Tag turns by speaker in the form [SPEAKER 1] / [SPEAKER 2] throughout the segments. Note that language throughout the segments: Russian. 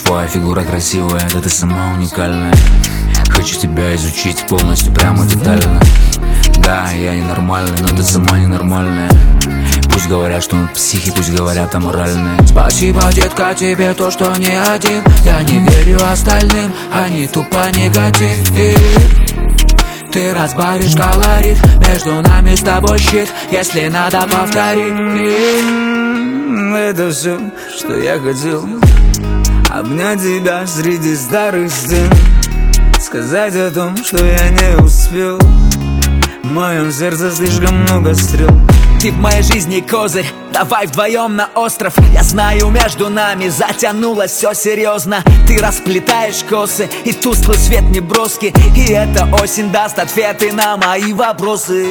[SPEAKER 1] Твоя фигура красивая, да ты сама уникальная. Хочу тебя изучить полностью, прямо детально. Да, я ненормальный, но ты сама ненормальная. Пусть говорят, что мы психи, пусть говорят аморальные. Спасибо, детка, тебе то, что не один. Я не верю остальным, они тупо негатив. Ты разбавишь колорит, между нами с тобой щит, если надо повторить.
[SPEAKER 2] Это все, что я хотел. Обнять тебя среди старых стен, сказать о том, что я не успел. В моем сердце слишком много стрел.
[SPEAKER 3] Ты в моей жизни козырь, давай вдвоем на остров. Я знаю, между нами затянулось все серьезно. Ты расплетаешь косы, и тусклый свет неброский. И эта осень даст ответы на мои вопросы.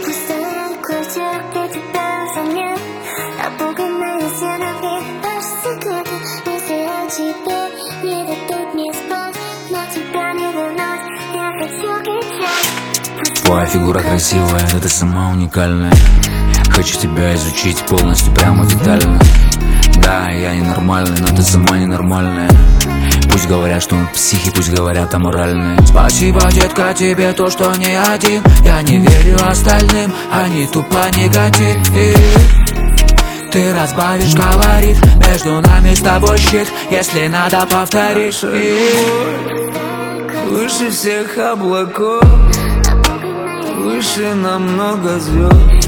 [SPEAKER 1] Твоя фигура красивая, да ты сама уникальная. Хочу тебя изучить полностью, прямо детально. Да, я ненормальный, но ты сама ненормальная. Пусть говорят, что мы психи, пусть говорят аморальные. Спасибо, детка, тебе то, что не один. Я не верю остальным, они тупо негатив. Ты разбавишь колорит, между нами с тобой щит, если надо повторишь.
[SPEAKER 2] Выше всех облаков, выше намного звезд.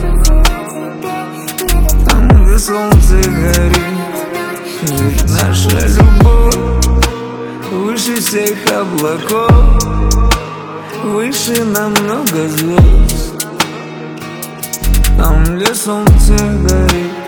[SPEAKER 2] Там, где солнце горит, ведь наша любовь. Выше всех облаков, выше намного звезд. Там, где солнце горит.